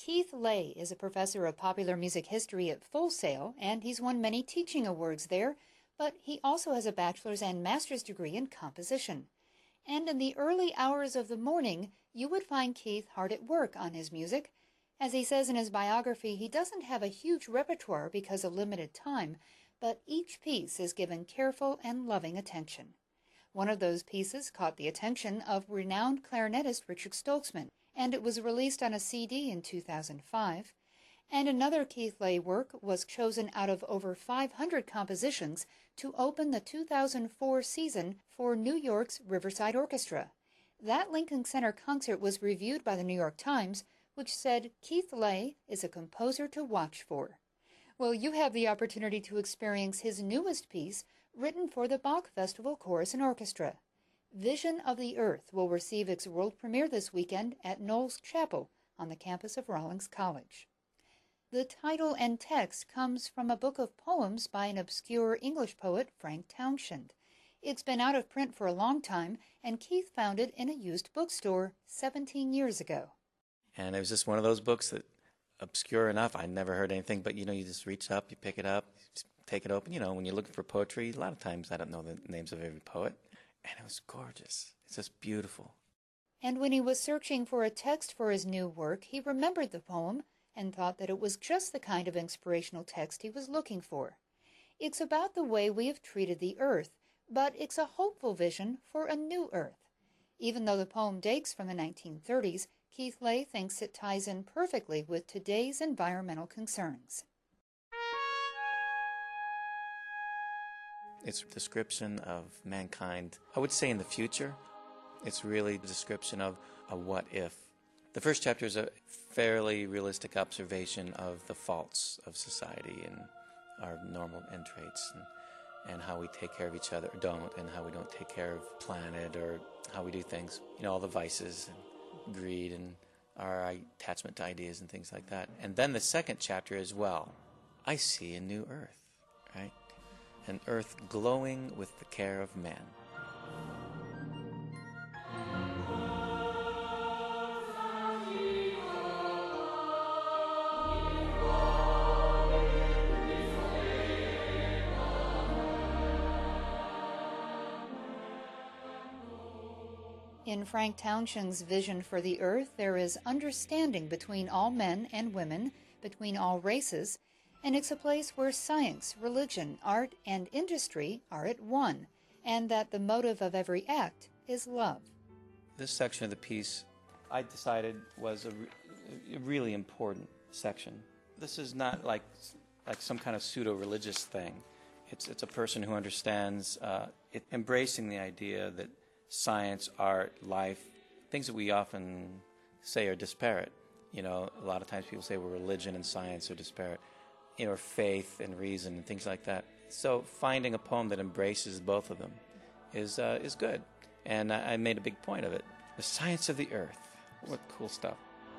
Keith Lay is a professor of popular music history at Full Sail, and he's won many teaching awards there, but he also has a bachelor's and master's degree in composition. And in the early hours of the morning, you would find Keith hard at work on his music. As he says in his biography, he doesn't have a huge repertoire because of limited time, but each piece is given careful and loving attention. One of those pieces caught the attention of renowned clarinetist Richard Stoltzman, and it was released on a CD in 2005. And another Keith Lay work was chosen out of over 500 compositions to open the 2004 season for New York's Riverside Orchestra. That Lincoln Center concert was reviewed by the New York Times, which said Keith Lay is a composer to watch for. Well, you have the opportunity to experience his newest piece, written for the Bach Festival Chorus and Orchestra. Vision of the Earth will receive its world premiere this weekend at Knowles Chapel on the campus of Rawlings College. The title and text comes from a book of poems by an obscure English poet, Frank Townshend. It's been out of print for a long time, and Keith found it in a used bookstore 17 years ago. And it was just one of those books that, obscure enough, I never heard anything, but you just reach up, you pick it up, take it open. When you're looking for poetry, a lot of times I don't know the names of every poet. And it was gorgeous. It's just beautiful. And when he was searching for a text for his new work, he remembered the poem and thought that it was just the kind of inspirational text he was looking for. It's about the way we have treated the earth, but it's a hopeful vision for a new earth. Even though the poem dates from the 1930s, Keith Lay thinks it ties in perfectly with today's environmental concerns. It's a description of mankind, I would say in the future. It's really a description of a what if. The first chapter is a fairly realistic observation of the faults of society and our normal end traits and how we take care of each other or don't, and how we don't take care of the planet or how we do things. All the vices and greed and our attachment to ideas and things like that. And then the second chapter is, I see a new earth, right? An earth glowing with the care of man. In Frank Townshend's vision for the earth, there is understanding between all men and women, between all races, and it's a place where science, religion, art, and industry are at one, and that the motive of every act is love. This section of the piece, I decided, was a really important section. This is not like some kind of pseudo-religious thing. It's a person who understands, embracing the idea that science, art, life, things that we often say are disparate. A lot of times people say, religion and science are disparate. Or faith and reason and things like that. So finding a poem that embraces both of them is good. And I made a big point of it. The science of the earth. What cool stuff.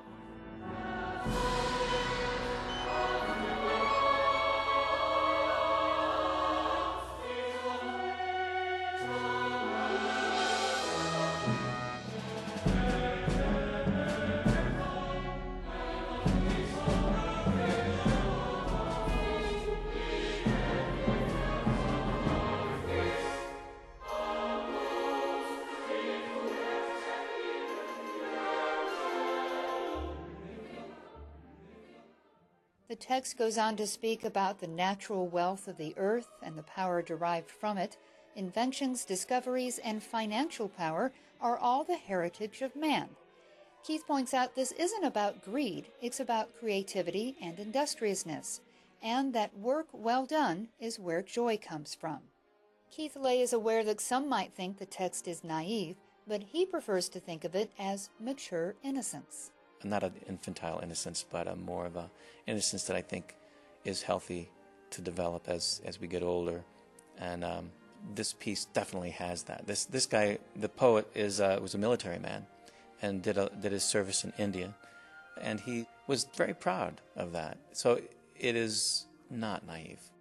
The text goes on to speak about the natural wealth of the earth and the power derived from it. Inventions, discoveries, and financial power are all the heritage of man. Keith points out this isn't about greed, it's about creativity and industriousness, and that work well done is where joy comes from. Keith Lay is aware that some might think the text is naive, but he prefers to think of it as mature innocence. Not an infantile innocence, but a more of a innocence that I think is healthy to develop as we get older. And this piece definitely has that. This guy, the poet, was a military man and did his service in India, and he was very proud of that. So it is not naive.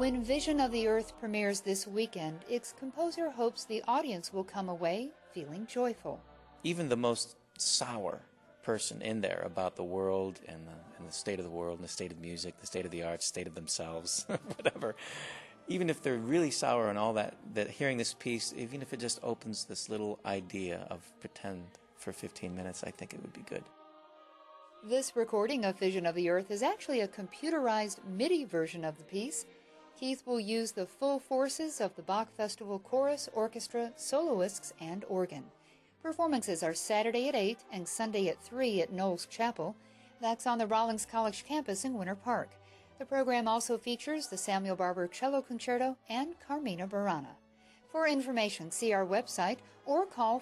When Vision of the Earth premieres this weekend, its composer hopes the audience will come away feeling joyful. Even the most sour person in there about the world and the state of the world and the state of music, the state of the arts, state of themselves, whatever, even if they're really sour and all that hearing this piece, even if it just opens this little idea of pretend for 15 minutes, I think it would be good. This recording of Vision of the Earth is actually a computerized MIDI version of the piece. Keith will use the full forces of the Bach Festival Chorus, Orchestra, soloists, and organ. Performances are Saturday at 8 and Sunday at 3 at Knowles Chapel. That's on the Rawlings College campus in Winter Park. The program also features the Samuel Barber Cello Concerto and Carmina Burana. For information, see our website or call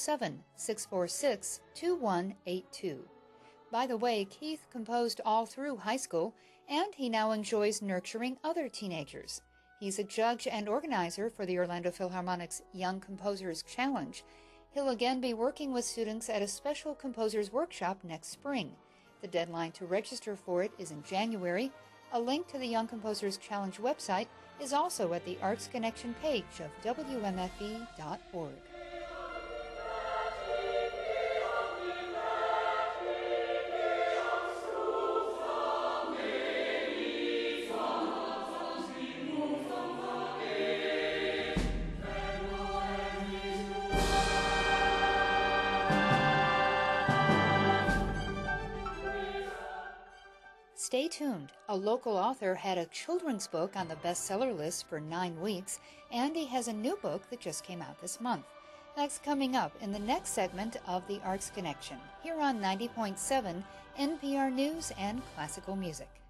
407-646-2182. By the way, Keith composed all through high school, and he now enjoys nurturing other teenagers. He's a judge and organizer for the Orlando Philharmonic's Young Composers Challenge. He'll again be working with students at a special composers workshop next spring. The deadline to register for it is in January. A link to the Young Composers Challenge website is also at the Arts Connection page of WMFE.org. Stay tuned. A local author had a children's book on the bestseller list for 9 weeks, and he has a new book that just came out this month. That's coming up in the next segment of the Arts Connection, here on 90.7 NPR News and Classical Music.